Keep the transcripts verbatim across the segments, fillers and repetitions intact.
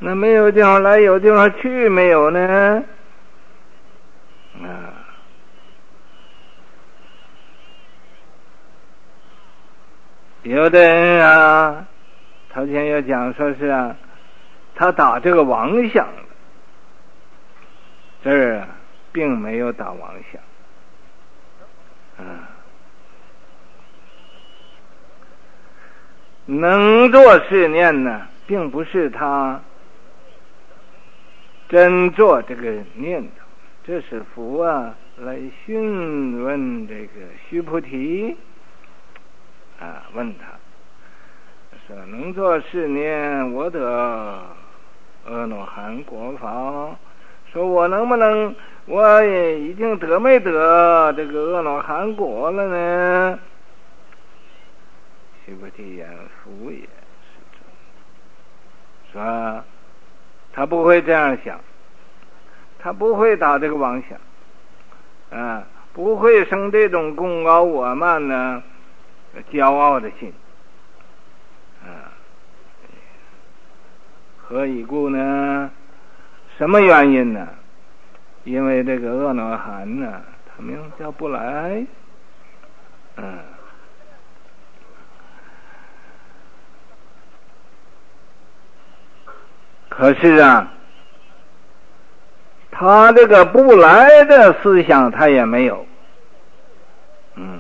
那没有地方来，有地方去没有呢？啊，有的人啊，头前有讲说是啊，他打这个妄想了，这儿啊并没有打妄想。啊，能做是念呢，并不是他真做这个念头，这是佛啊来询问这个须菩提啊，问他说能做是念，我得阿罗汉果法，说我能不能，我也已经得没得这个阿罗汉果了呢？须菩提言：佛也，是这。说他不会这样想，他不会打这个妄想，啊，不会生这种功高我慢呢、骄傲的心，啊，何以故呢？什么原因呢？因为这个阿罗汉呢，他名叫不来，嗯。可是啊，他这个不来的思想他也没有，嗯，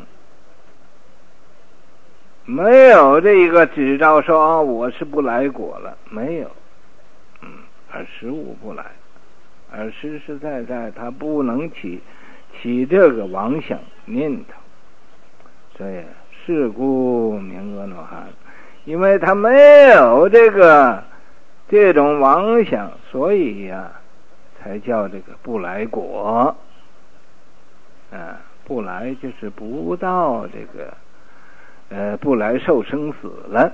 没有这一个执照说啊，我是不来果了，没有，嗯，而实无不来，而实实在在他不能起起这个妄想念头，所以是故名阿罗汉，因为他没有这个这种妄想，所以呀、啊，才叫这个不来果。啊，不来就是不到这个，呃，不来受生死了。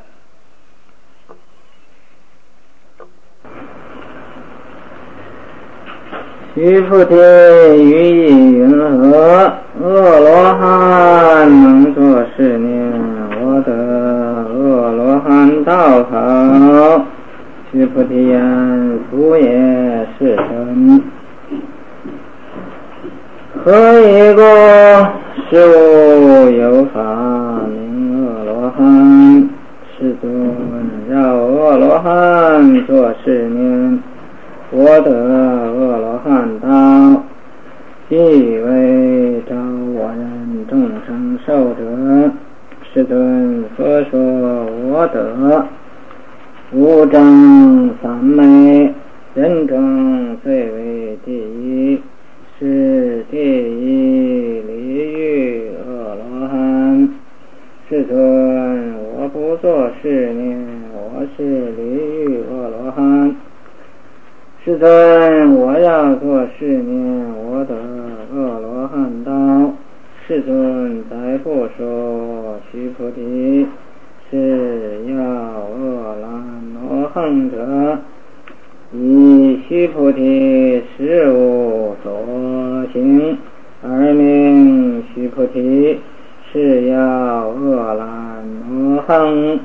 须菩提，于意云何？阿罗汉能作是念，我得阿罗汉道好。须菩提言：佛也，是真。何以故？是无有法名阿罗汉。世尊，绕阿罗汉作是念，我得阿罗汉道，即为招我人众生受者。世尊，佛说我得无争三昧，人中最为第一，是第一离欲阿罗汉。世尊，我不作是念，我是离欲阿罗汉。世尊，我要作是念，我得阿罗汉道。世尊，再不说，须菩提，是要阿罗汉者，以须菩提实无所行，而名须菩提，是要阿罗汉。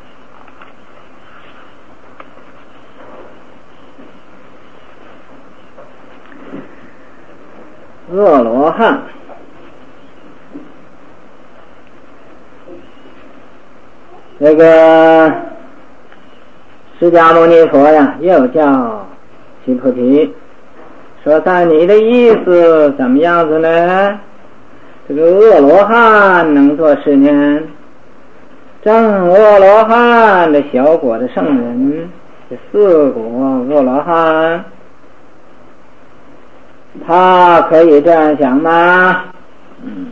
阿罗汉，这个释迦牟尼佛呀，又叫须菩提，说在你的意思怎么样子呢？这个阿罗汉能做是念，正阿罗汉的小果的圣人，这四果阿罗汉，他可以这样想吗？嗯，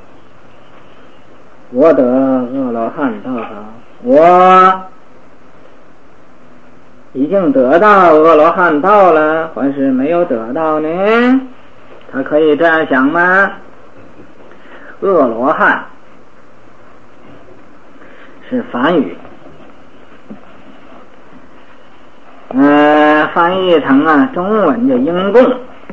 我得阿罗汉道好，我已经得到阿罗汉道了，还是没有得到呢？他可以这样想吗？阿罗汉是梵语，呃，翻译成啊中文的因供，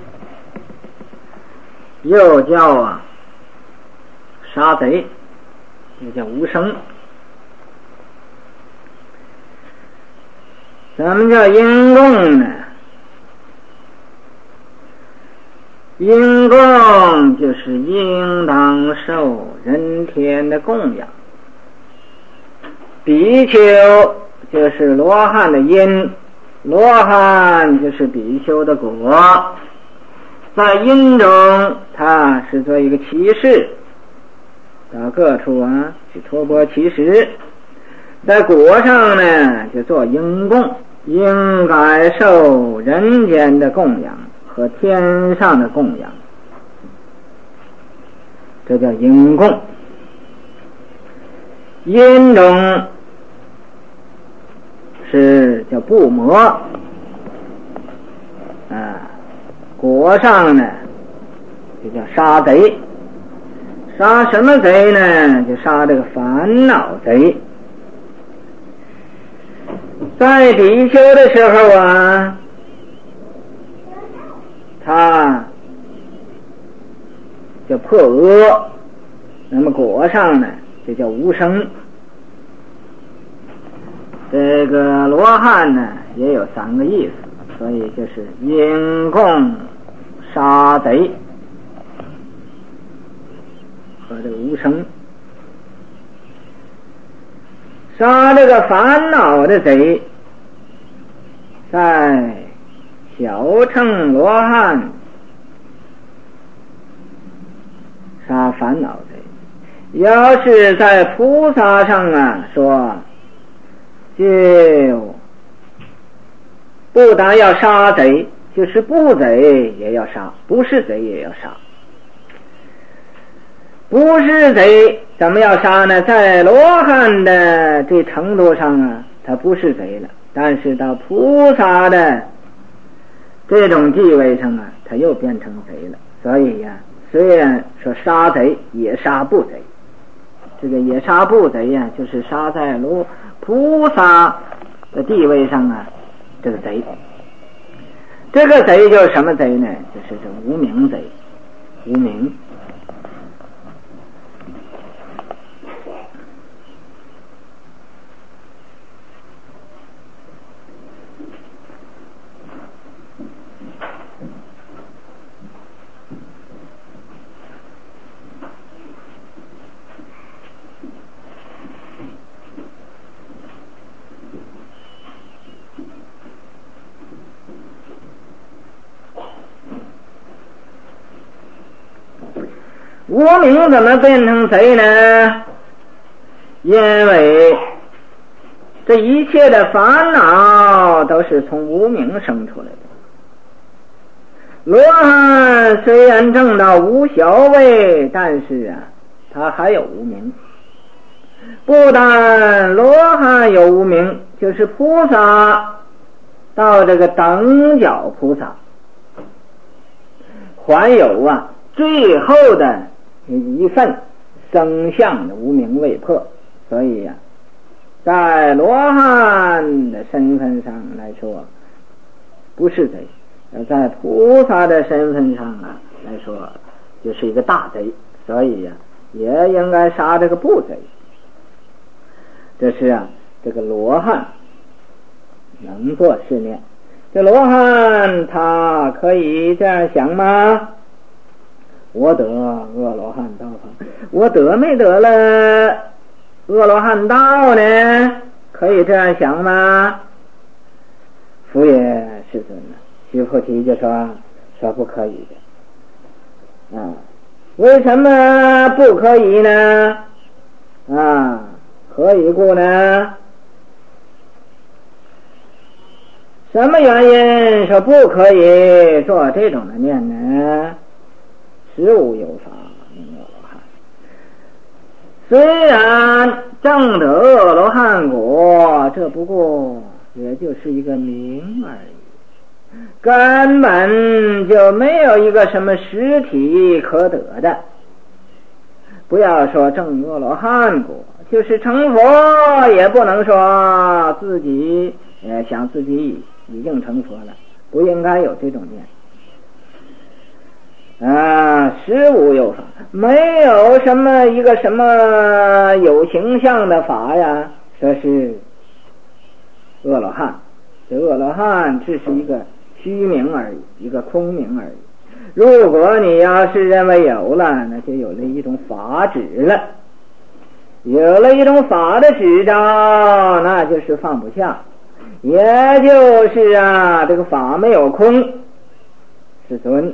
又叫啊杀贼，又叫无声。 什么叫因供呢？因供就是应当受人天的供养，比丘就是罗汉的因，罗汉就是比丘的果。在因中他是做一个骑士，到各处啊去托钵乞食，在果上呢就做因供，应该受人间的供养和天上的供养，这叫因供。因中是叫不魔啊，果上呢就叫杀贼。杀什么贼呢？就杀这个烦恼贼。在比丘的时候啊，他叫破恶，那么果上呢就叫无生。这个罗汉呢也有三个意思，所以就是因供、杀贼和这个无生。杀这个烦恼的贼，在小乘罗汉杀烦恼贼，要是在菩萨上啊说，就不但要杀贼，就是不贼也要杀，不是贼也要杀。不是贼怎么要杀呢？在罗汉的这程度上啊，他不是贼了，但是到菩萨的这种地位上啊，他又变成贼了。所以呀、啊，虽然说杀贼也杀不贼，这个也杀不贼呀、啊，就是杀在罗菩萨的地位上啊，这个贼。这个贼就是什么贼呢？就是这无名贼，无名。无名怎么变成贼呢？因为这一切的烦恼都是从无名生出来的。罗汉虽然证到无小位，但是啊，他还有无名。不但罗汉有无名，就是菩萨到这个等觉菩萨，还有啊最后的一份生相的无名未破。所以呀、啊，在罗汉的身份上来说不是贼，在菩萨的身份上啊来说就是一个大贼。所以呀、啊，也应该杀这个不贼。这是啊，这个罗汉能做试炼。这罗汉他可以这样想吗？我得阿罗汉道法，我得没得了阿罗汉道呢？可以这样想吗？佛也世尊呢，须菩提就说说不可以的啊。为什么不可以呢？啊，何以故呢？什么原因说不可以做这种的念呢？实无有法名阿罗汉。虽然证得阿罗汉果，这不过也就是一个名而已，根本就没有一个什么实体可得的。不要说证阿罗汉果，就是成佛也不能说自己呃想自己已经成佛了，不应该有这种念啊。实无有法，没有什么一个什么有形象的法呀，说是阿罗汉这阿罗汉只是一个虚名而已，一个空名而已。如果你要是认为有了，那就有了一种法执了，有了一种法的执照，那就是放不下，也就是啊，这个法没有空，世尊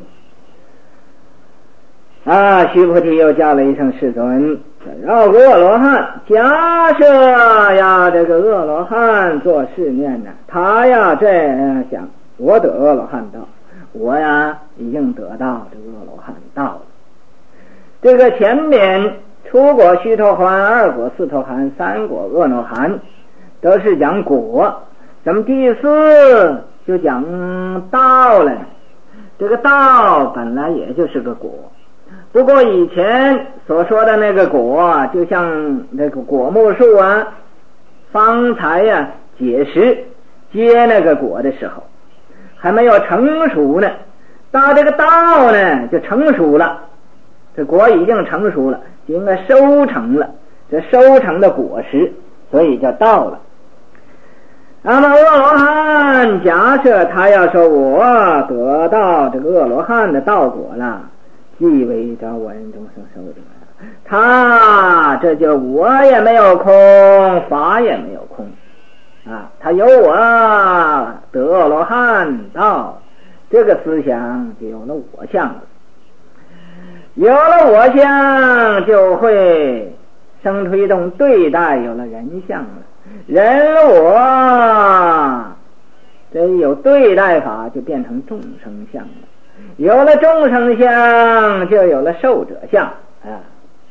啊，须菩提又叫了一声世尊。绕过阿罗汉，假设呀，这个阿罗汉做试念呢，他呀这样想，我得阿罗汉道，我呀已经得到这个阿罗汉道了。这个前面初果须陀洹，二果斯陀含，三果阿罗汉，都是讲果，咱们第四就讲道了。这个道本来也就是个果，不过以前所说的那个果，就像那个果木树啊，方才呀、啊、解释结那个果的时候还没有成熟呢，到这个道呢就成熟了，这果已经成熟了，就应该收成了，这收成的果实，所以叫道了。那么阿罗汉假设他要说我得到这个阿罗汉的道果了，即为着我人众生受得了，他这就我也没有空，法也没有空啊，他有我得阿罗汉道，这个思想就有了我相了，有了我相就会生出一种对待，有了人相了，人我这有对待法，就变成众生相了，有了众生相就有了寿者相啊，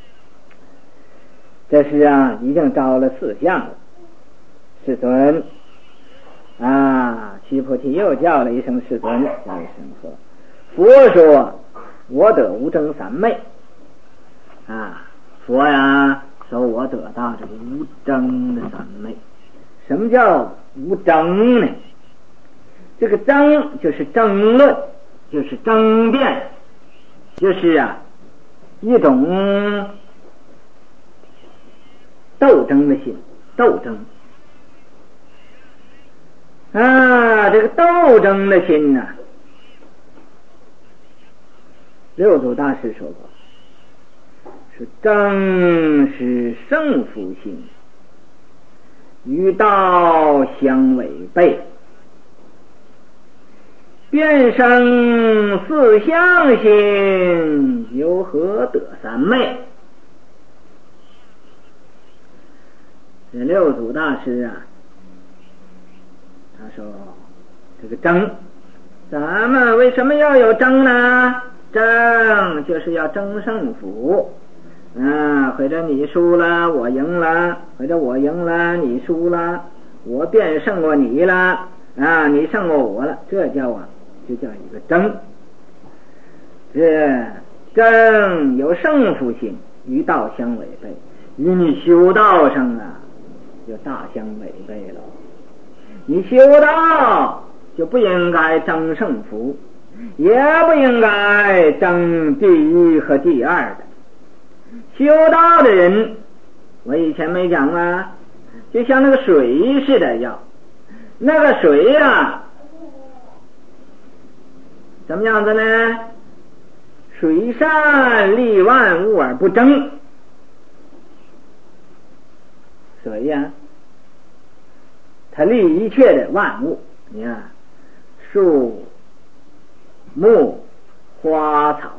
这是啊已经招了四相了。世尊啊，须菩提又叫了一声世尊，叫一声说，佛说我得无争三昧啊，佛呀说我得到这个无争的三昧。什么叫无争呢？这个争就是争论，就是争辩，就是啊一种斗争的心，斗争啊，这个斗争的心呢、啊，六祖大师说过，是争是胜负心，与道相违背，变生四相心，由何得三昧？这六祖大师啊，他说这个争，咱们为什么要有争呢？争就是要争胜负啊，或者你输了我赢了，或者我赢了你输了，我便胜过你了啊，你胜过我了，这叫啊就叫一个争。这争有胜负心，与道相违背，与你修道上啊就大相违背了。你修道就不应该争胜负，也不应该争第一和第二的。修道的人，我以前没讲吗？就像那个水似的，要那个水啊怎么样子呢？水善利万物而不争。水呀、啊它利一切的万物，你看树木花草，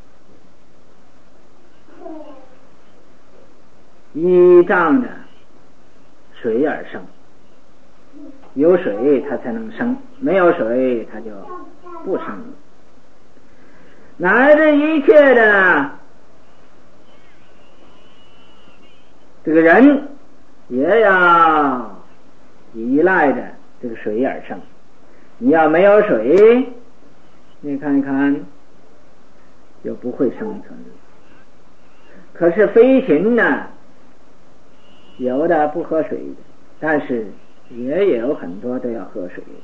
依仗着水而生，有水它才能生，没有水它就不生了。乃至一切的这个人也要依赖着这个水而生，你要没有水，你看看就不会生存。可是飞禽呢，有的不喝水，但是也有很多都要喝水。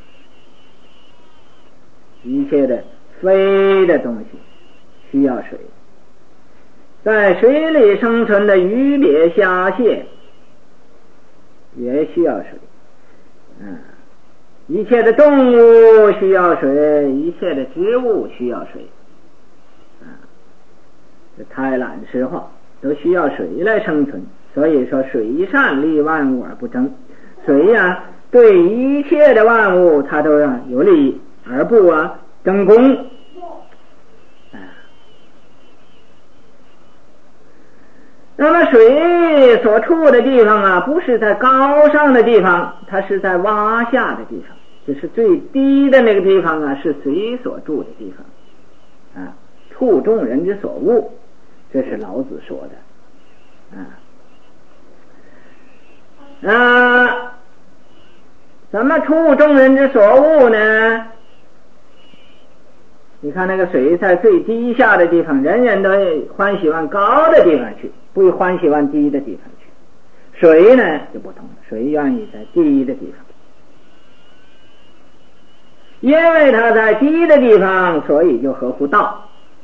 一切的飞的东西需要水，在水里生存的鱼鳖虾蟹也需要水，嗯， 一切的动物需要水，一切的植物需要水，啊，这胎卵石化都需要水来生存。所以说水善利万物而不争，水呀、啊、对一切的万物它都要有利而不啊争功。啊，那么水所处的地方啊，不是在高上的地方，它是在洼下的地方，就是最低的那个地方啊，是水所住的地方啊，处众人之所恶，这是老子说的啊。啊，怎么处众人之所恶呢？你看那个水在最低下的地方，人人都欢喜往高的地方去，不欢喜往低的地方去。水呢就不同了，水愿意在低的地方，因为它在低的地方，所以就合乎道。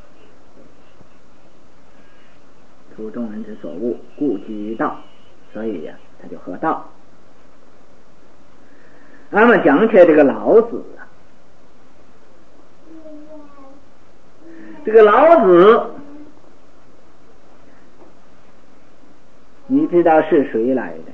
处众人之所恶，故几于道，所以呀、啊，它就合道。那么讲起来这个老子啊，这个老子你知道是谁来的？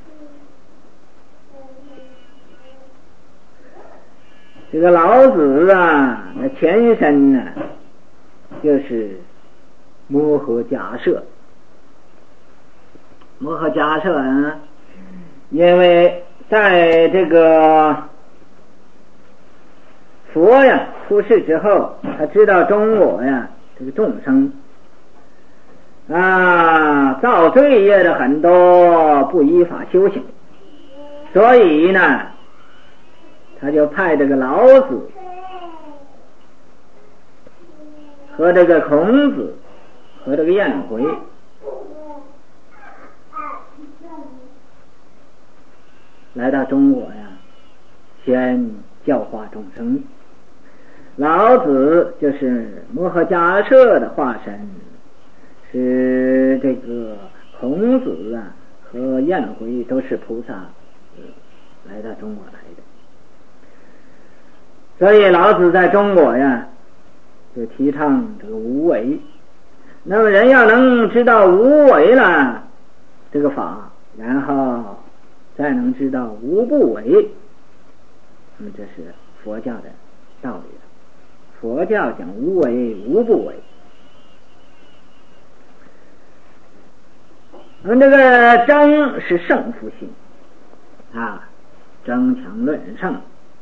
这个老子啊，那前身呢就是摩诃迦摄。摩诃迦摄呢，因为在这个佛呀出世之后，他知道中国呀这个众生啊造罪业的很多，不依法修行，所以呢他就派这个老子和这个孔子和这个颜回来到中国呀，先教化众生。老子就是摩诃迦摄的化身，是这个孔子啊和颜回都是菩萨、呃、来到中国来的。所以老子在中国呀就提倡这个无为。那么人要能知道无为了这个法，然后再能知道无不为，那么这是佛教的道理了。佛教讲无为无不为。那么这个争是胜负心啊，争强论胜，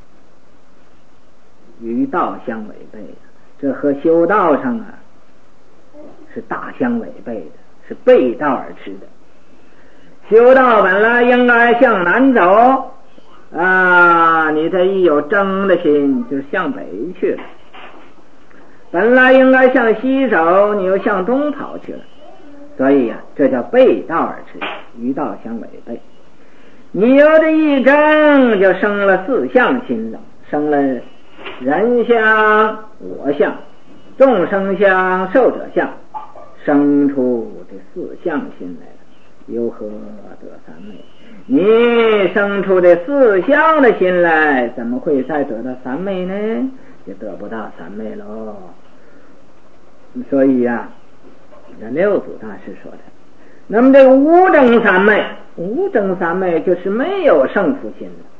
与道相违背的，这和修道上啊是大相违背的，是背道而驰的。修道本来应该向南走啊，你这一有争的心就向北去了。本来应该向西走，你又向东跑去了。所以呀、啊，这叫背道而驰，与道相违背。你有这一争，就生了四相心了，生了人相、我相、众生相、寿者相，生出这四相心来了。由何得三昧？你生出这四相的心来，怎么会再得到三昧呢？就得不到三昧喽。所以呀、啊，这六祖大师说的，那么这个无争三昧，无争三昧就是没有胜负心了，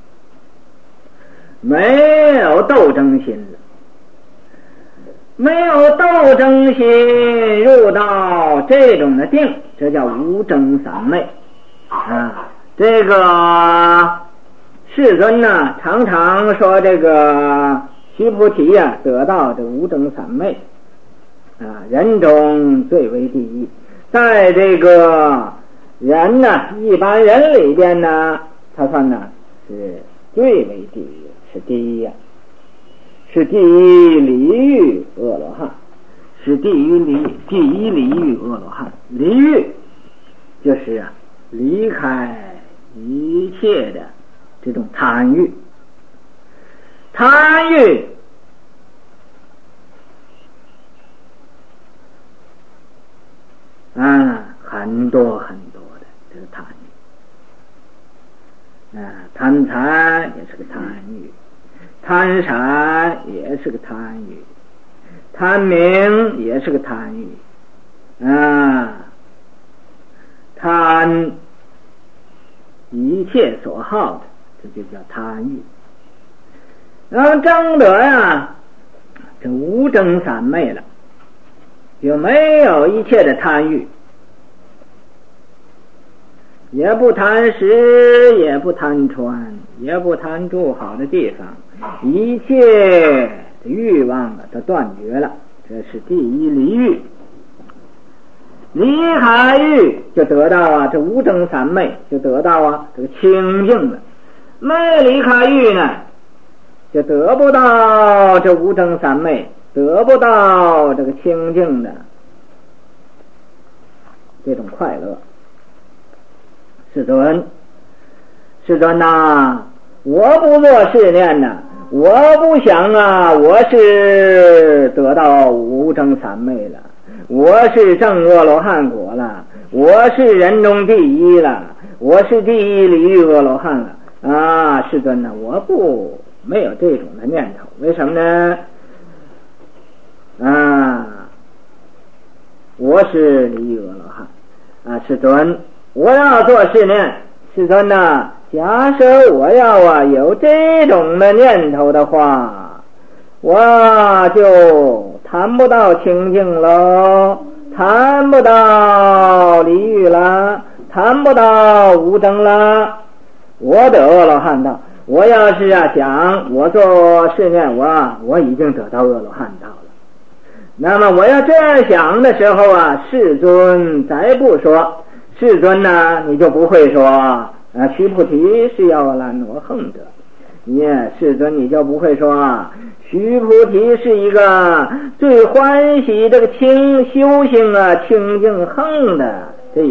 没有斗争心了，没有斗争心入到这种的定，这叫无争三昧啊。这个世尊呢常常说这个须菩提呀、啊、得到这无争三昧啊，人中最为第一。在这个人呢，一般人里边呢，他算呢是最为第一，是第一呀、啊，是第一离欲阿罗汉，是第一离第一离欲阿罗汉。离欲就是啊，离开一切的这种贪欲，贪欲啊，很多很多的这个贪欲。 啊，贪财也是个贪欲，贪财也是个贪欲，贪名也是个贪欲啊，贪一切所好的，这就叫贪欲。然后证得呀，这无争三昧了，就没有一切的贪欲，也不贪食，也不贪穿，也不贪住好的地方，一切的欲望啊都断绝了，这是第一离欲。离开欲就得到啊这无争三昧，就得到啊这个清净了。没离开欲呢，就得不到这无争三昧，得不到这个清净的这种快乐。世尊，世尊呐、啊，我不做试念呐，我不想啊，我是得到无争三昧了，我是证阿罗汉果了，我是人中第一了，我是第一离欲阿罗汉了啊！世尊呐、啊，我不没有这种的念头，为什么呢？啊，我是离欲阿罗汉啊！世尊，我要做试念，世尊呐、啊，假设我要啊有这种的念头的话，我就谈不到清净喽，谈不到离欲了，谈不到无争了。我得阿罗汉道，我要是啊想我做试念，我我已经得到阿罗汉道了。那么我要这样想的时候啊，世尊再不说，世尊呢、啊，你就不会说啊，须菩提是要来罗汉者。耶，世尊你就不会说啊，须菩提是一个最欢喜这个清修行啊清净横的这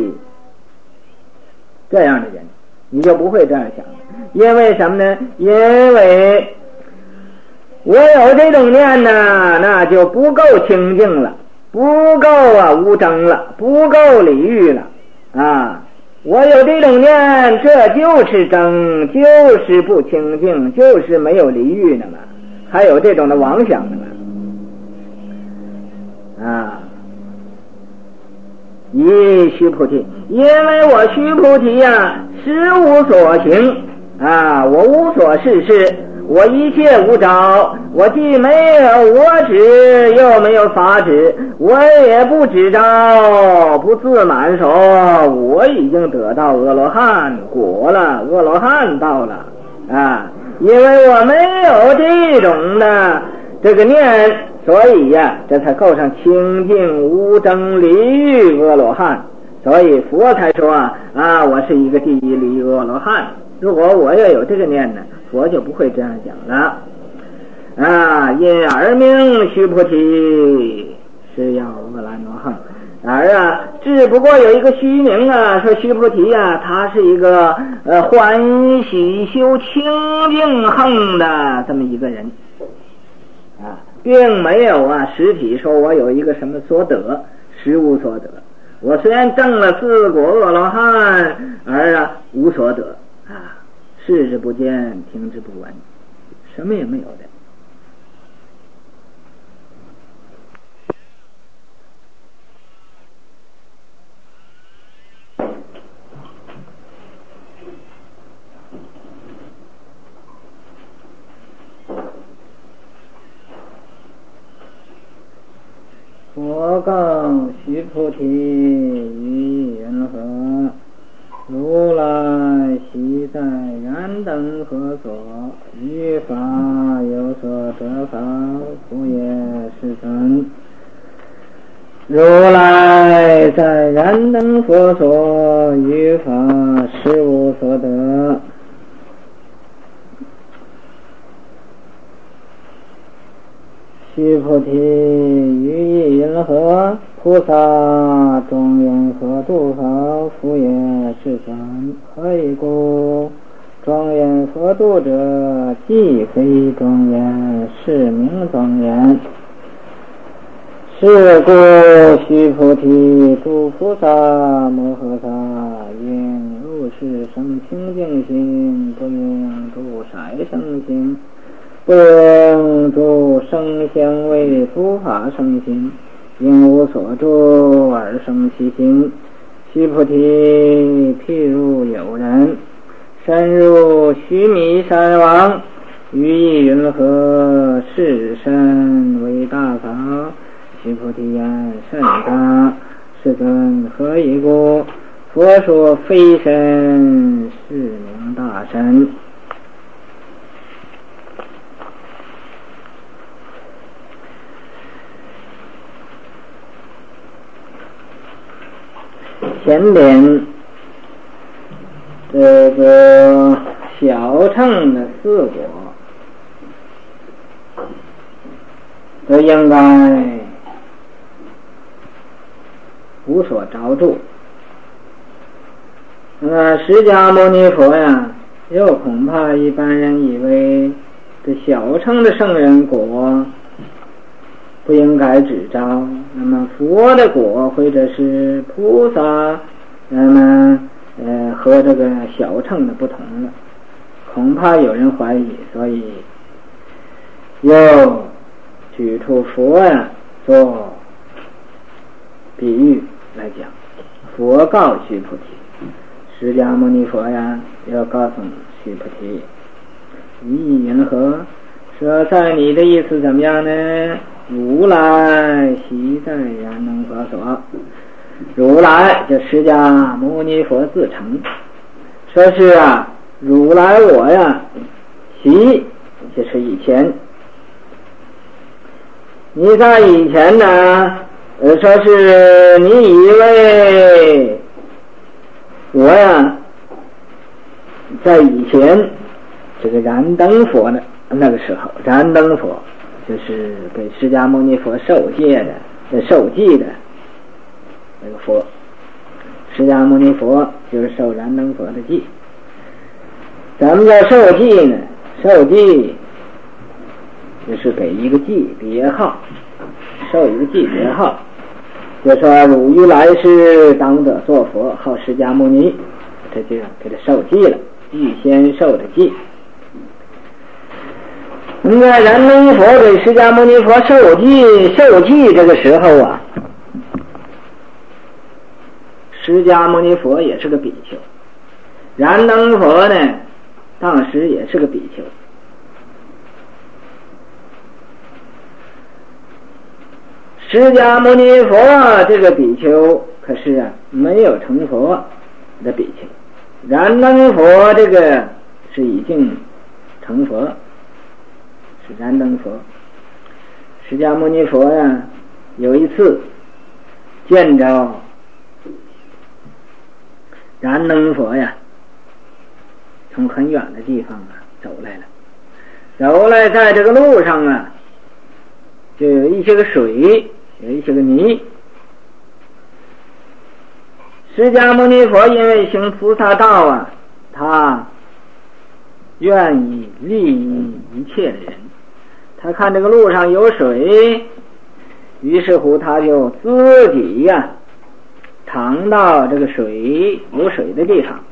这样的人，你就不会这样想。因为什么呢？因为我有这种念呢，那就不够清净了，不够啊无争了，不够离欲了啊。我有这种念，这就是争，就是不清净，就是没有离欲的嘛，还有这种的妄想的嘛啊！咦，须菩提，因为我须菩提呀、啊，实无所行啊，我无所事事，我一切无着，我既没有我执，又没有法执，我也不执着，不自满说我已经得到阿罗汉果了，阿罗汉道了啊！因为我没有这种的这个念，所以呀、啊，这才构成清净无争离欲阿罗汉。所以佛才说啊啊，我是一个第一离阿罗汉。如果我要有这个念呢，佛就不会这样讲了啊！因而名须菩提是要阿兰罗汉，而啊，只不过有一个虚名啊，说须菩提啊，他是一个呃欢喜修清净横的这么一个人啊，并没有啊实体说我有一个什么所得，实无所得。我虽然证了四果阿罗汉，而啊无所得啊，视之不见，听之不闻，什么也没有的。佛告须菩提，于云何？如来昔在燃灯佛所，于法有所得法，不也世尊。如来在燃灯佛所，于法实无所得。须菩提，于意云何？菩萨庄严何度法？复也世尊。何以故？庄严何度者，既非庄严，是名庄严。是故须菩提，诸菩萨摩诃萨应如住是生清净心，不应住色生心，不应住生香味触法生心，应无所住而生其心。须菩提，譬如有人深入须弥山王，于意云何？是身为大法。须菩提言：甚大。世尊，何以故？佛说非身，是名大身。前边这个小乘的四果都应该无所着住。那么释迦牟尼佛呀，又恐怕一般人以为这小乘的圣人果不应该只着，那么佛的果或者是菩萨，那么呃和这个小乘的不同了，恐怕有人怀疑，所以又举出佛呀做比喻来讲。佛告须菩提，释迦牟尼佛呀要告诉须菩提，于意云何？说在你的意思怎么样呢？如来悉在燃灯佛所。如来就释迦牟尼佛自称，说是啊，如来我呀，悉就是以前，你在以前呢，呃，说是你以为我呀，在以前这个燃灯佛的那个时候，燃灯佛就是给释迦牟尼佛受戒的、受记的那个佛。释迦牟尼佛就是受燃灯佛的记。咱们叫受记呢？受记就是给一个记别号，受一个记别号，就说汝于来世当得作佛，号释迦牟尼，这就给他受记了，预先受的记。那么燃灯佛给释迦牟尼佛受记，受记这个时候啊，释迦牟尼佛也是个比丘，燃灯佛呢当时也是个比丘。释迦牟尼佛这个比丘可是啊没有成佛的比丘，燃灯佛这个是已经成佛，是燃灯佛。释迦牟尼佛呀，有一次见着燃灯佛呀，从很远的地方啊走来了，走来在这个路上啊，就有一些个水，有一些个泥。释迦牟尼佛因为行菩萨道啊，他愿意利益一切的人，他看这个路上有水，于是乎他就自己呀、啊、尝到这个水有水的地方，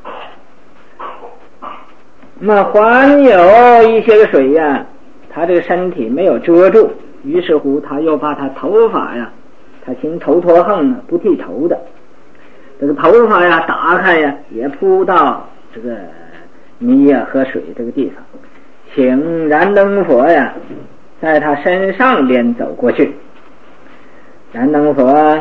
那还有一些个水呀、啊，他这个身体没有遮住，于是乎他又把他头发呀，他行头陀横啊，不剃头的，这个头发呀打开呀，也扑到这个泥呀和水这个地方，请燃灯佛呀在他身上边走过去。燃灯佛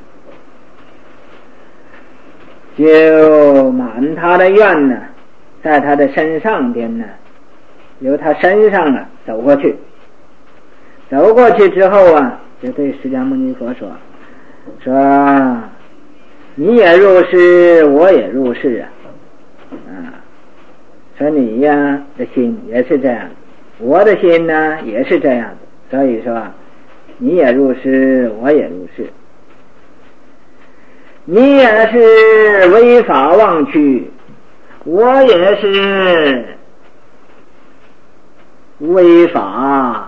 就满他的愿呢，在他的身上边呢，由他身上啊走过去。走过去之后啊，就对释迦牟尼佛说：“说你也入世，我也入世啊，啊，说你呀的心也是这样，我的心呢也是这样，所以说你也入世，我也入世。你也是违法妄去，我也是违法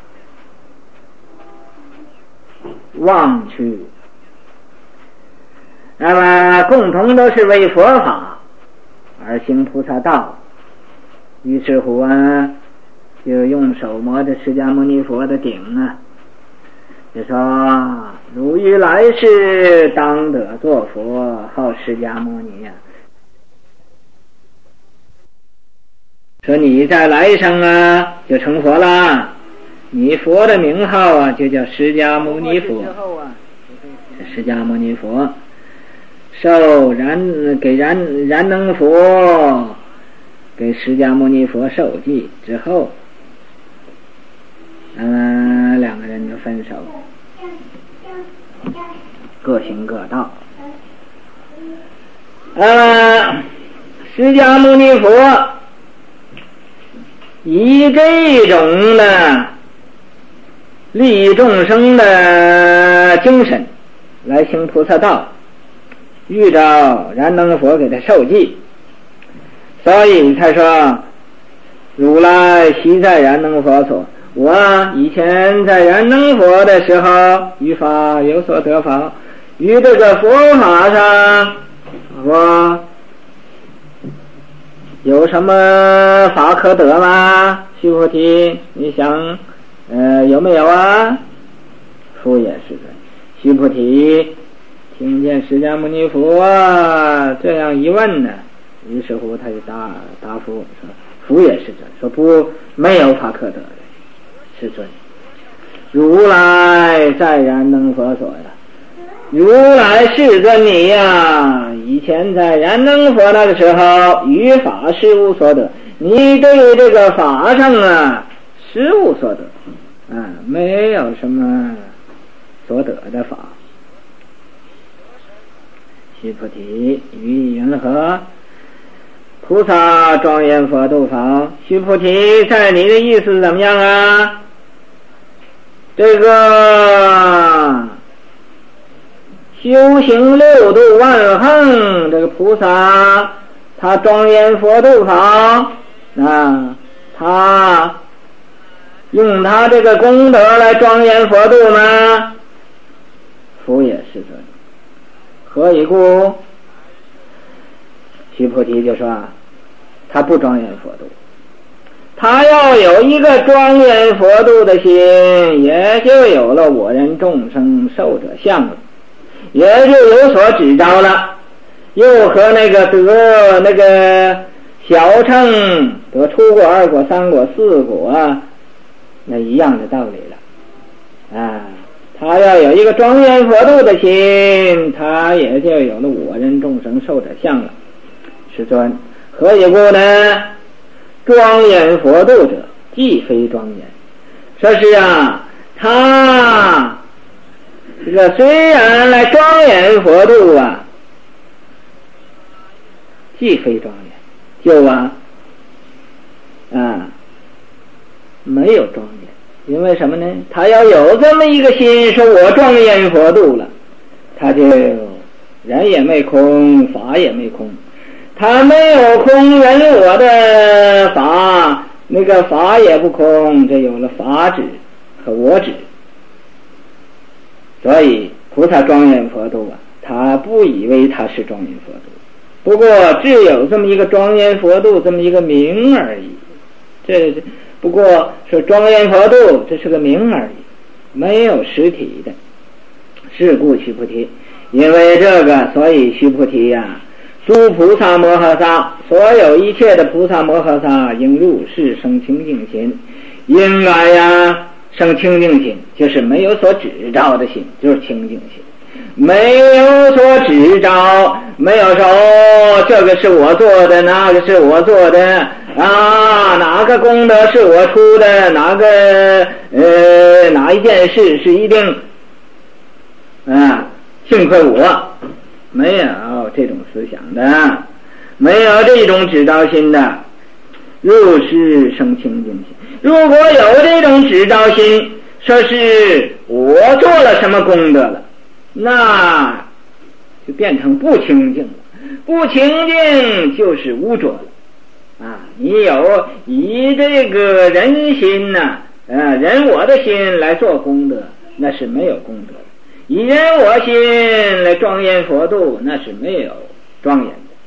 妄去，那么共同都是为佛法， 而行菩萨道。于是乎啊，就用手摸着释迦牟尼佛的顶啊，就说如于来世当得作佛，号释迦牟尼啊。说你在来生啊就成佛了，你佛的名号啊就叫释迦牟尼佛。释迦牟尼佛受燃给燃燃能佛给释迦牟尼佛受记之后，嗯，两个人就分手，各行各道。呃，释迦牟尼佛以这种的利益众生的精神来行菩萨道，遇到燃灯佛给他受记，所以他说如来昔在燃灯佛所，我以前在燃灯佛的时候于法有所得法，于这个佛法上我有什么法可得吗？须菩提，你想呃有没有啊？复也是的。须菩提听见释迦牟尼佛这样一问呢，于是乎他就答答复说复也是的，说不，没有法可得的，世尊。如来在燃灯佛所呀，如来世尊你呀，以前在燃灯佛那个时候于法实无所得，你对这个法上啊实无所得啊，没有什么所得的法。须菩提，于意云何？菩萨庄严佛度法。须菩提，在你的意思怎么样啊？这个修行六度万行，这个菩萨他庄严佛度法啊，他用他这个功德来庄严佛度吗？复也是尊。何以故？须菩提就说他不庄严佛度，他要有一个庄严佛度的心，也就有了我人众生受者相了，也就有所指招了，又和那个得那个小乘得初果二果三果四果啊那一样的道理了啊。他要有一个庄严佛度的心，他也就有了我人众生受者相了。世尊，何以故呢？庄严佛度者既非庄严。说是啊，他这个虽然来庄严佛度啊，既非庄严，就啊啊没有庄严。因为什么呢？他要有这么一个心，说我庄严佛度了，他就人也没空，法也没空，他没有空人我的法，那个法也不空，这有了法指和我指。所以菩萨庄严佛度啊，他不以为他是庄严佛度，不过只有这么一个庄严佛度这么一个名而已。这不过说庄严佛度，这是个名而已，没有实体的。是故须菩提，因为这个，所以须菩提呀、啊，诸菩萨摩诃萨，所有一切的菩萨摩诃萨，应入世生清净心，应该呀生清净心，就是没有所指招的心，就是清净心。没有所指招，没有说哦，这个是我做的，那个是我做的啊，哪个功德是我出的，哪个呃哪一件事是一定啊幸亏我，没有这种思想的，没有这种指招心的，入世生清净心。如果有这种指招心，说是我做了什么功德了，那就变成不清净了，不清净就是污浊了啊！你有以这个人心呐、啊，呃，人我的心来做功德，那是没有功德的；以人我心来庄严佛度，那是没有庄严的。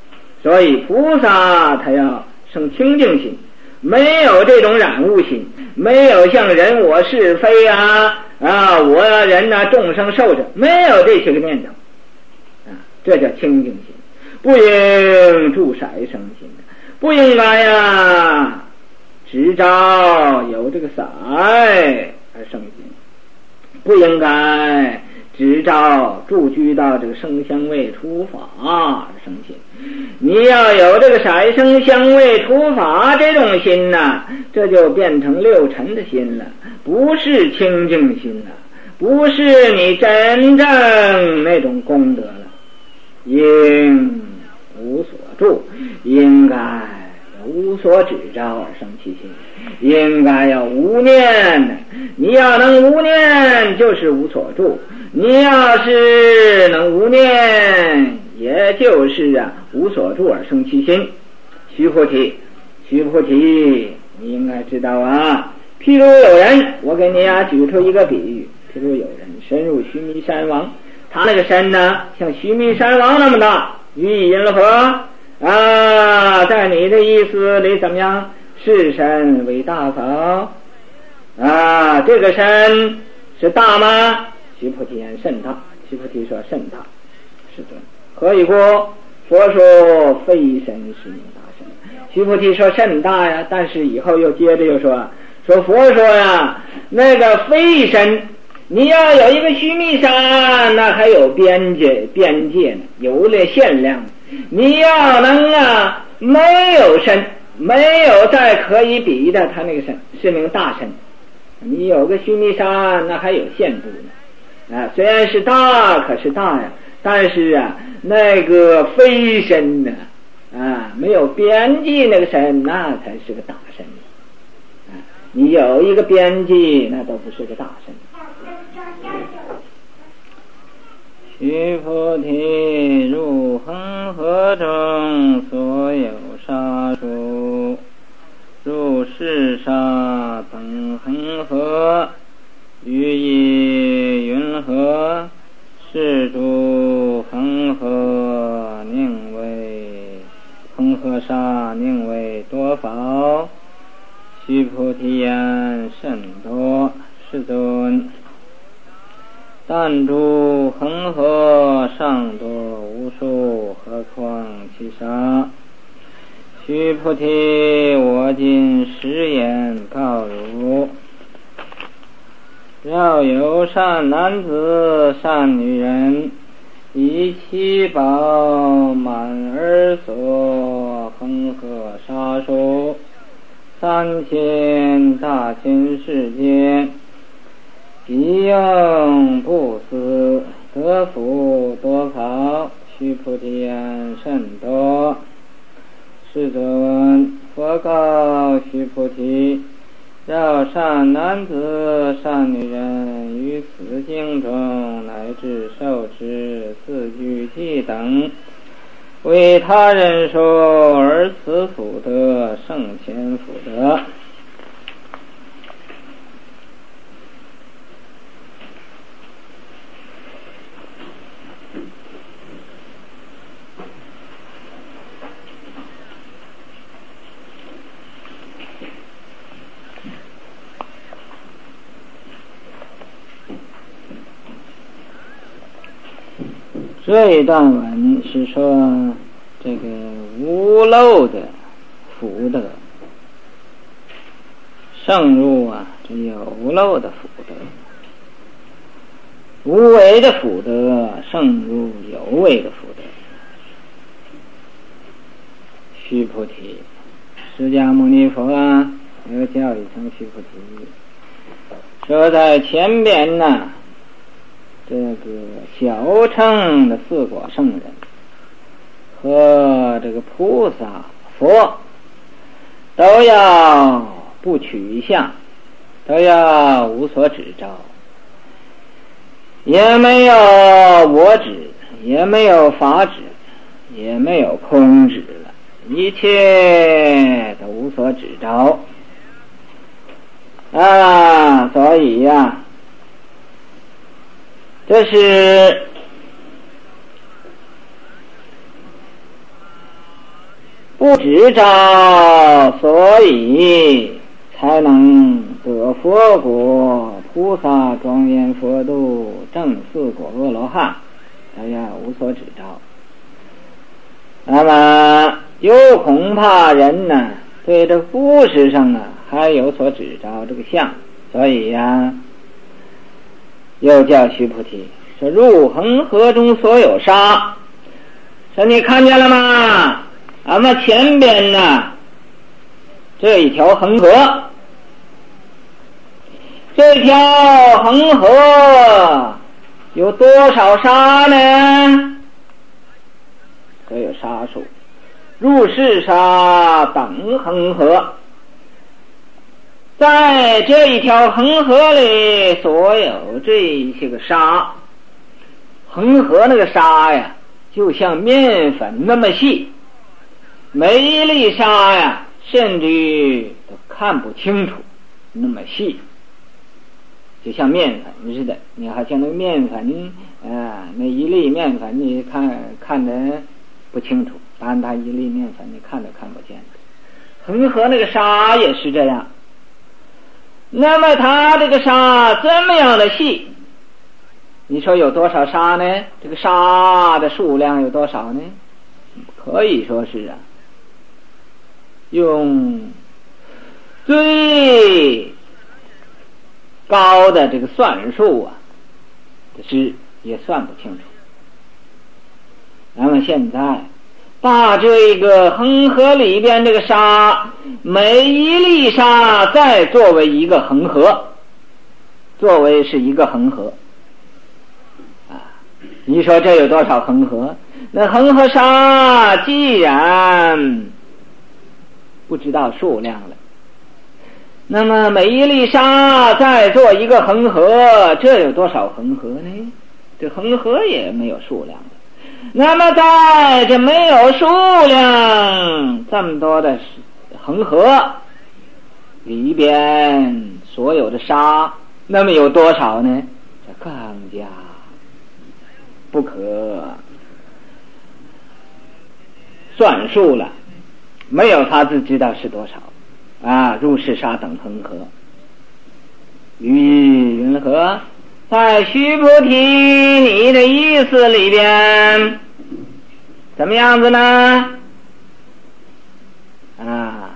所以菩萨他要生清净心，没有这种染污心，没有像人我是非啊啊我人啊众生寿者，没有这些个念头啊，这叫清净心。不应住色生心，不应该呀只照有这个色而生心，不应该只照住居到这个声香味触法而生心。你要有这个色声香味触法这种心呐、啊，这就变成六尘的心了，不是清净心了，不是你真正那种功德了。应无所住，应该无所指照而生其心，应该要无念。你要能无念，就是无所住；你要是能无念，也就是啊无所住而生其心。须菩提，须菩提，你应该知道啊。譬如有人，我给你啊举出一个比喻，譬如有人深入须弥山王，他那个山呢，像须弥山王那么大。予以因何啊？在你的意思里怎么样？是山为大否？啊，这个山是大吗？须菩提言甚大。须菩提说甚大。世尊，何以故？佛说非身是名大身。须菩提说甚大呀，但是以后又接着又说说佛说呀，那个非身。你要有一个须弥山，那还有边界边界呢，有了限量。你要能啊没有身，没有再可以比的，他那个身是名大身。你有个须弥山，那还有限度呢。啊，虽然是大，可是大呀，但是啊，那个非身呢，啊，没有边际那个身，那才是个大身。啊，你有一个边际，那都不是个大身。须菩提，入恒河中所有沙数，入是沙等恒河，于意云何？是诸恒河宁为恒河沙宁为多否？须菩提言甚多。世尊，但诸恒河尚多无数，何况其沙？须菩提，我今实言告汝：要有善男子、善女人，以其宝满而所恒河沙数三千大千世界，必应不思得福多跑。须菩提言甚多。世尊，佛告须菩提：要善男子、善女人于此经中乃至受持四句偈等，为他人说而此福德胜千福德。这一段文是说这个无漏的福德，胜入啊这有漏的福德，无为的福德胜入有为的福德。须菩提，释迦牟尼佛啊又叫一声须菩提，说在前边呢，这个小乘的四果圣人和这个菩萨佛都要不取相，都要无所指照，也没有我指，也没有法指，也没有空指了，一切都无所指照啊。所以呀、啊这是不执照，所以才能得佛果、菩萨庄严佛度、正四果阿罗汉，大家无所执照。那么又恐怕人呢对这故事上啊还有所执照这个相，所以呀、啊，又叫须菩提说入恒河中所有沙，说你看见了吗？俺们前边呢这一条恒河，这条恒河有多少沙呢？所有沙数，入世沙等恒河，在这一条恒河里所有这些个沙，恒河那个沙呀就像面粉那么细，每一粒沙呀甚至于都看不清楚，那么细，就像面粉似的。你好像那个面粉啊，那一粒面粉你看看得不清楚，当然它一粒面粉你看都看不见。恒河那个沙也是这样，那么它这个沙这么样的细，你说有多少沙呢？这个沙的数量有多少呢？可以说是啊，用最高的这个算术啊，是也算不清楚。那么现在把这个恒河里边这个沙，每一粒沙再作为一个恒河，作为是一个恒河啊，你说这有多少恒河？那恒河沙既然不知道数量了，那么每一粒沙再做一个恒河，这有多少恒河呢？这恒河也没有数量的。那么在这没有数量这么多的恒河里边所有的沙，那么有多少呢？这更加不可算数了，没有他自知道是多少啊！入世沙等恒河，于云何？在须菩提你的意思里边怎么样子呢？啊，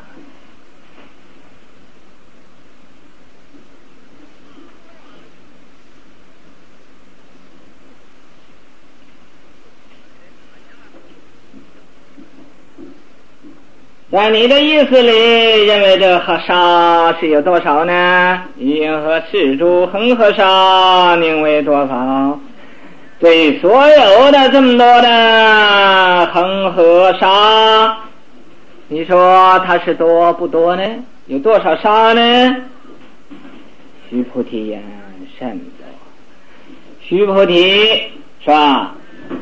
在你的意思里认为这河沙是有多少呢？因何赤珠恒河沙宁为多少？对所有的这么多的恒河沙，你说它是多不多呢？有多少沙呢？须菩提言甚多。须菩提是吧？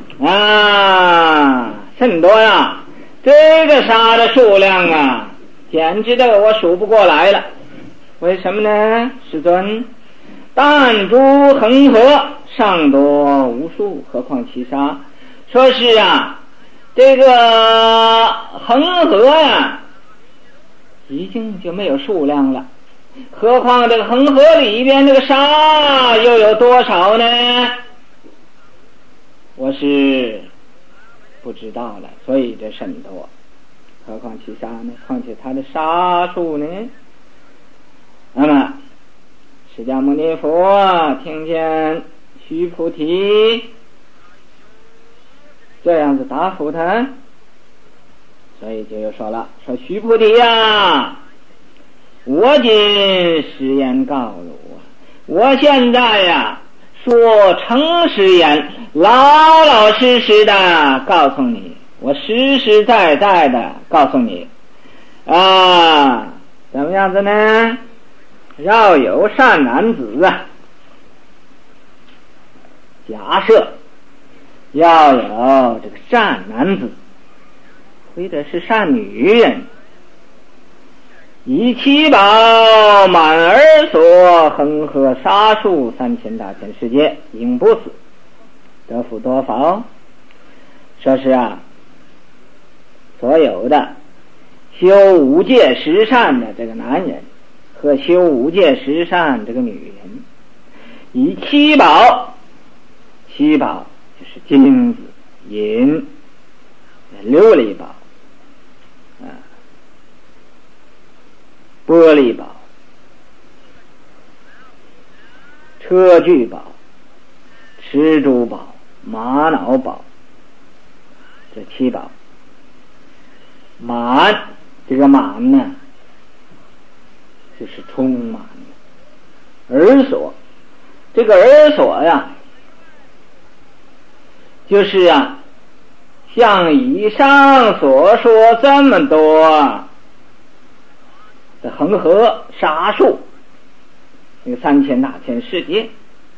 啊，甚多呀！这个沙的数量啊，简直的我数不过来了。为什么呢？世尊，弹珠恒河尚多无数，何况其沙？说是啊，这个恒河呀，已经就没有数量了，何况这个恒河里边这个沙又有多少呢？我是不知道了，所以这甚多，何况其沙呢？况且它的沙数呢？那么释迦牟尼佛听见须菩提这样子答复他，所以就又说了，说须菩提呀，我今实言告汝，我现在呀说诚实言，老老实实的告诉你，我实实在在的告诉你啊，怎么样子呢？要有善男子啊，假设要有这个善男子或者是善女人，以七宝满而所恒河沙数三千大千世界，应不死得福多宝。说是啊，所有的修五戒十善的这个男人和修五戒十善这个女人，以七宝，七宝就是金子、银、琉璃宝、啊、玻璃宝、车具宝、持珠宝、玛瑙宝，这七宝。满，这个满呢就是充满的。儿所，这个儿所呀就是啊像以上所说这么多的恒河沙数，这个三千大千世界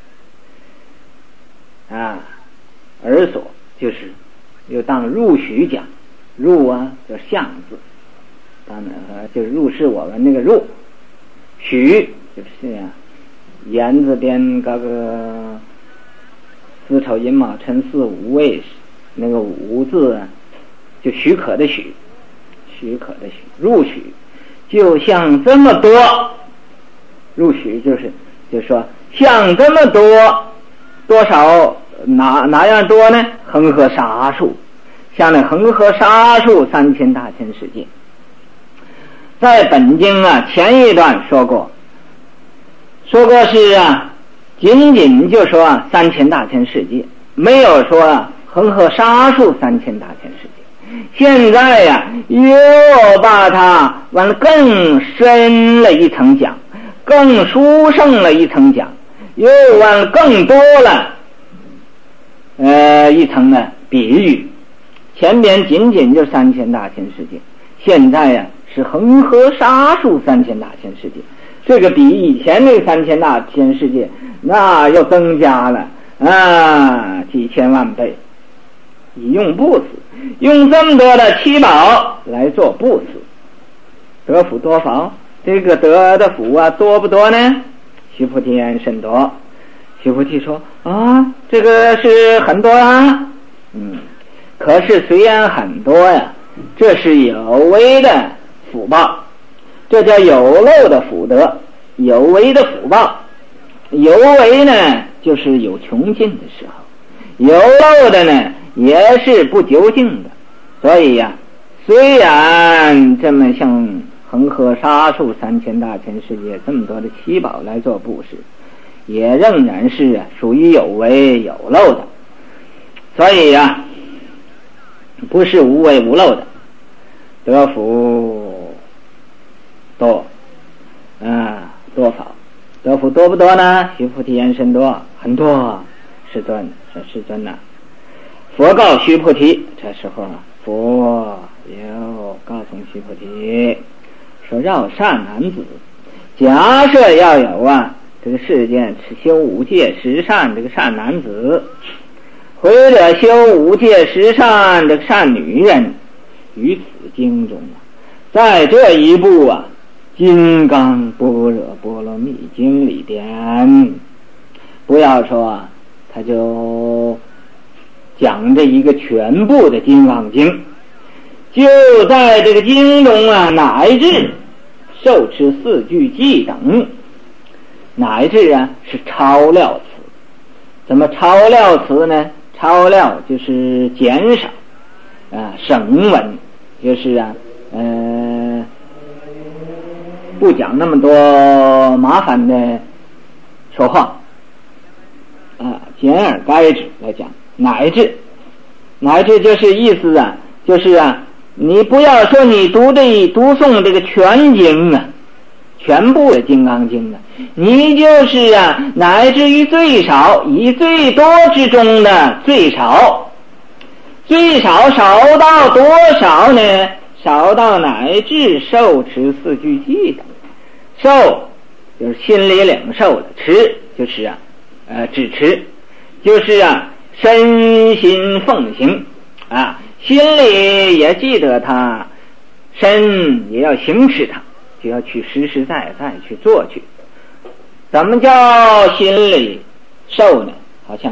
啊，儿所就是又当入许讲，入啊就是相字，当然就是入是我们那个入，许就是啊言字边各个子丑寅卯辰巳午未，那个午字啊就许可的许，许可的许，入许就像这么多，入许就是就是说像这么多，多少哪哪样多呢？恒河沙数，像那恒河沙数三千大千世界。在本经啊前一段说过，说过是啊仅仅就说啊三千大千世界，没有说啊恒河沙数三千大千世界。现在呀、啊、又把它往更深了一层讲，更殊胜了一层讲，又往更多了呃一层的比喻。前边仅仅就三千大千世界，现在呀、啊、是恒河沙数三千大千世界，这个比以前那个三千大千世界那又增加了啊几千万倍，以用布施，用这么多的七宝来做布施，得福多少？这个得的福啊多不多呢？须菩提言甚多。须菩提说啊，这个是很多啊，嗯，可是虽然很多呀，这是有为的福报，这叫有漏的福德，有为的福报。有为呢就是有穷尽的时候，有漏的呢也是不究竟的。所以呀、啊，虽然这么像恒河沙数三千大千世界这么多的七宝来做布施，也仍然是啊属于有为有漏的。所以呀、啊，不是无为无漏的，得福多啊多少？得福多不多呢？须菩提言甚多，很多。世尊说世尊呐、啊，佛告须菩提，这时候啊，佛又告诉须菩提说：绕善男子，假设要有啊这个世间修五戒十善这个善男子，或者修五戒十善这个善女人，于此经中啊，在这一部啊金刚般若波罗蜜经里边，不要说啊他就讲这一个全部的金刚经，就在这个经中啊，乃至受持四句偈等，乃至啊是超了词。怎么超了词呢？超了就是减少啊，省文就是啊呃不讲那么多麻烦的说话啊，简而该之来讲。乃至乃至就是意思啊，就是啊你不要说你读这读诵这个全经啊，全部的金刚经啊，你就是啊乃至于最少以最多之中的最少，最少少到多少呢？少到乃至受持四句偈等。受就是心里领受的，持就是啊呃只持就是啊身心奉行啊，心里也记得它，身也要行持它，就要去实实在在去做去。怎么叫心里受呢？好像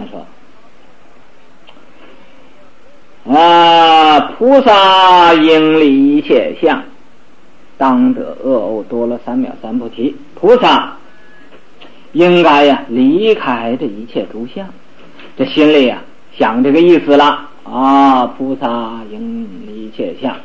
说啊，菩萨应离一切相， 当得恶偶多罗三藐三菩提。菩萨应该呀离开这一切诸相，这心里呀想这个意思了啊，菩萨应离一切相，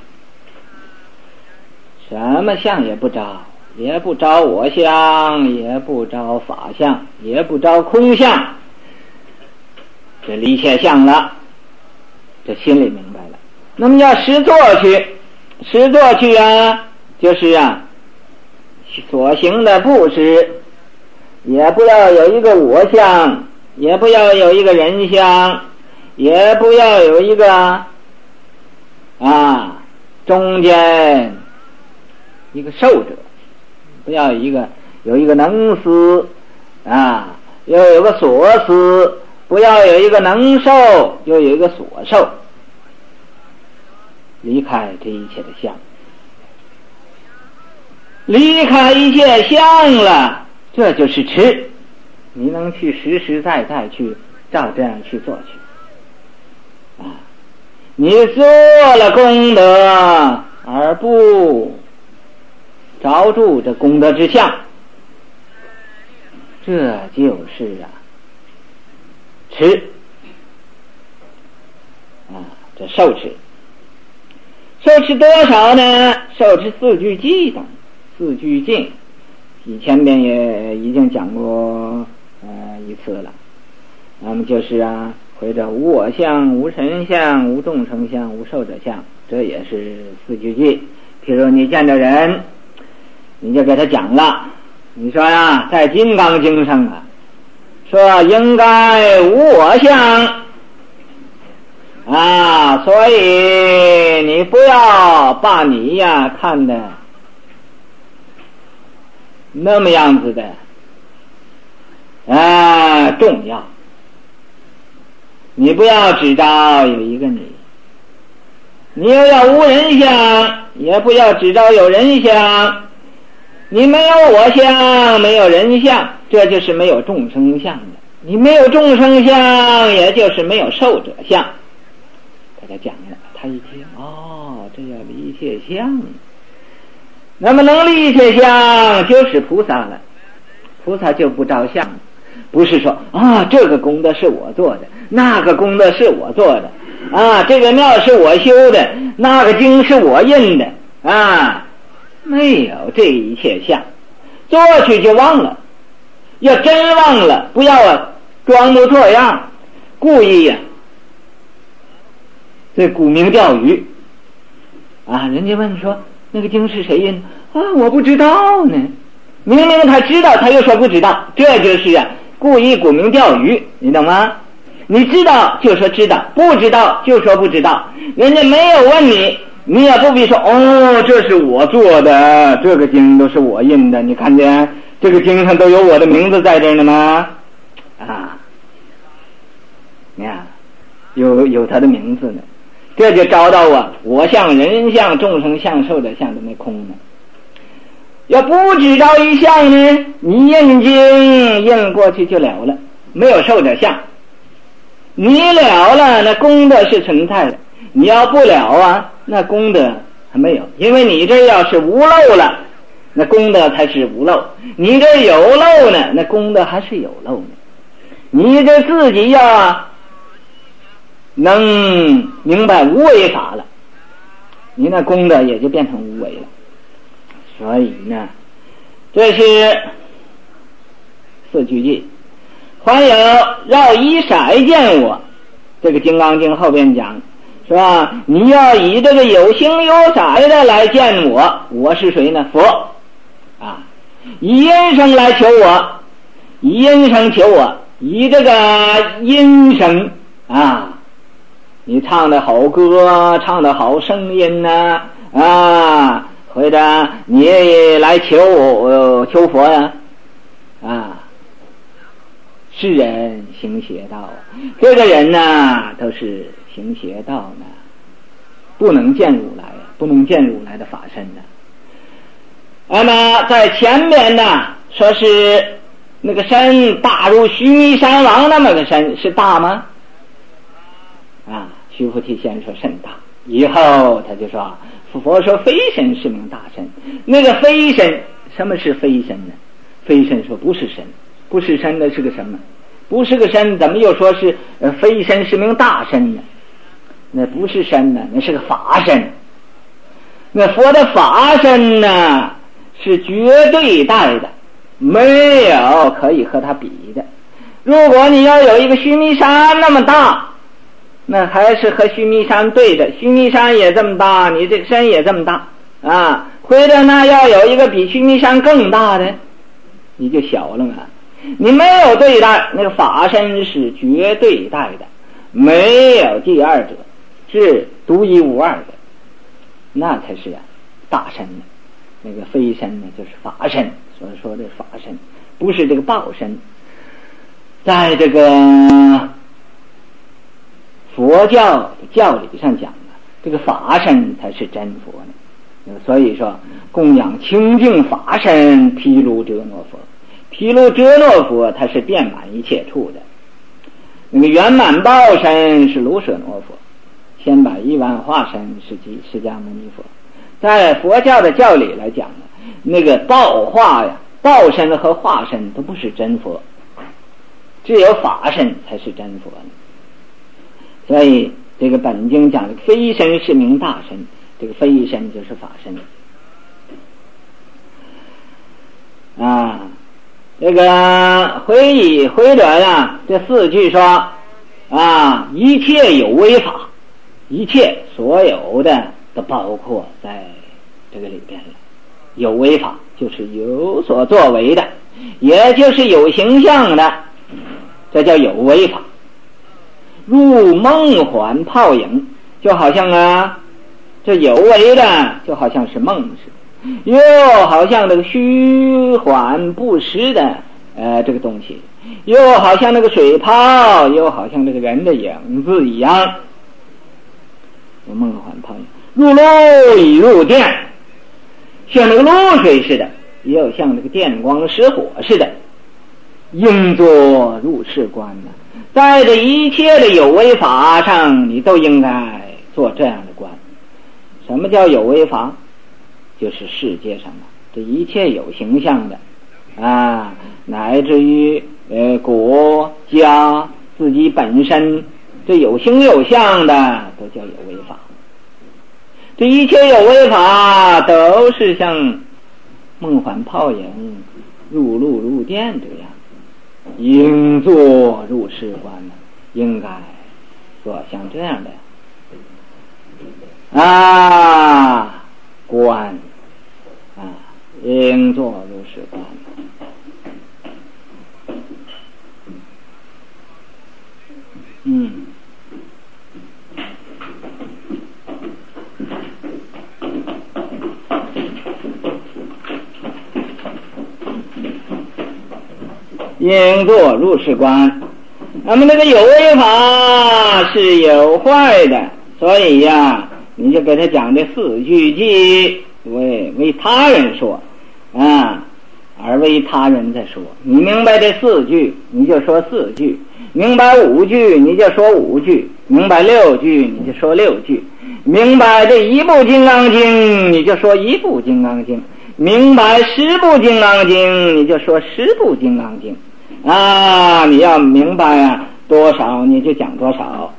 什么相也不着，也不着我相，也不着法相，也不着空相，这离一切相了，这心里明白了。那么要实做去，实做去啊，就是啊所行的布施，也不要有一个我相，也不要有一个人相，也不要有一个啊中间一个受者，不要有一个有一个能思啊，要有个所思，不要有一个能受，就有一个所受，离开这一切的相，离开一切相了，这就是持。你能去实实在在去照这样去做去啊！你做了功德而不着住这功德之相，这就是啊持啊，这受持。受持多少呢？受持四句偈等，四句偈以前边也已经讲过呃一次了。那么就是啊，回着无我相、无神相、无众生相、无寿者相，这也是四句偈。譬如你见着人，你就给他讲了，你说呀，在金刚经上啊，说应该无我相啊，所以你不要把你呀看的那么样子的啊重要，你不要只着有一个你，你又要无人相，也不要只着有人相，你没有我相，没有人相，这就是没有众生相的。你没有众生相，也就是没有寿者相。大家讲了，他一听，哦，这要离一切相，那么能离一切相，就是菩萨了。菩萨就不着相，不是说啊，这个功德是我做的，那个功德是我做的，啊，这个庙是我修的，那个经是我印的，啊，没有这一切相，做去就忘了。要真忘了，不要啊装模作样，故意呀、啊，这沽名钓誉啊！人家问说那个经是谁印啊？我不知道呢。明明他知道，他又说不知道，这就是啊故意沽名钓誉，你懂吗？你知道就说知道，不知道就说不知道。人家没有问你，你也不必说哦，这是我做的，这个经都是我印的，你看见这个经上都有我的名字在这儿呢吗？啊，你看有有他的名字呢，这就找到我我相、人相、众生相、寿者相都没空呢。要不知道一相呢，你印经印过去就了了，没有寿者相。你了了，那功德是存在的；你要不了啊，那功德还没有，因为你这要是无漏了，那功德才是无漏；你这有漏呢，那功德还是有漏呢。你这自己要能明白无为法了，你那功德也就变成无为了。所以呢，这是四句偈。还有绕以色见我，这个金刚经后边讲是吧？你要以这个有形有色的来见我，我是谁呢？佛啊！以音声来求我，以音声求我，以这个音声啊，你唱的好歌，唱的好声音呐 啊, 啊，或者你来求我求佛呀 啊, 啊，世人行邪道，这个人呢都是行邪道呢，不能见如来，不能见如来的法身的。那么在前边呢说是那个山大如须弥山王，那么个山是大吗？啊，须菩提先说甚大，以后他就说佛说非身是名大身，那个非身，什么是非身呢？非身说不是身，不是身那是个什么？不是个身，怎么又说是呃非身是名大身呢？那不是身呢，那是个法身。那佛的法身呢，是绝对大的，没有可以和它比的。如果你要有一个须弥山那么大，那还是和须弥山对的，须弥山也这么大，你这个身也这么大啊。或者呢，要有一个比须弥山更大的，你就小了嘛。你没有对待，那个法身是绝对待的，没有第二者，是独一无二的，那才是啊大身呢。那个非身呢，就是法身，所以说这法身不是这个报身。在这个佛教教理上讲呢，这个法身才是真佛呢。所以说供养清净法身毗卢遮那佛，毗卢遮那佛它是遍满一切处的。那个圆满报身是卢舍那佛，千百亿万化身是释迦牟尼佛。在佛教的教理来讲呢，那个报化呀，报身和化身都不是真佛，只有法身才是真佛呢。所以这个本经讲的非身是名大身，这个非身就是法身啊。这个回忆回者呀，这四句说啊，一切有为法，一切所有的都包括在这个里边了。有为法就是有所作为的，也就是有形象的，这叫有为法。入梦幻泡影，就好像啊，这有为的就好像是梦似的，又好像这个虚幻不实的呃这个东西，又好像那个水泡，又好像这个人的影子一样。有梦幻泡影，入露已入电，像那个露水似的，也有像这个电光石火似的，应作入世观呢。在这一切的有为法上，你都应该做这样的观。什么叫有为法？就是世界上的这一切有形象的啊，乃至于呃国家自己本身，这有形有相的都叫有为法。这一切有为法都是像梦幻泡影、入露入电这样，应作入世观呢，应该做像这样的啊观啊，应作入世观。嗯。应作入世观。那么这个有为法是有坏的，所以呀、啊，你就给他讲这四句偈，为为他人说啊，而为他人在说。你明白这四句，你就说四句；明白五句，你就说五句；明白六句，你就说六句；明白这一部金刚经，你就说一部金刚经；明白十部金刚经，你就说十部金刚经。啊，你要明白啊多少你就讲多少。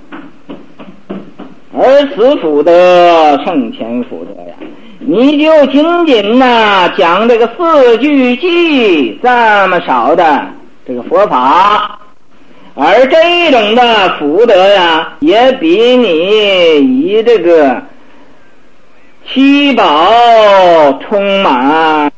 而此福德胜前福德呀，你就仅仅呐讲这个四句偈这么少的这个佛法，而这种的福德呀，也比你以这个七宝充满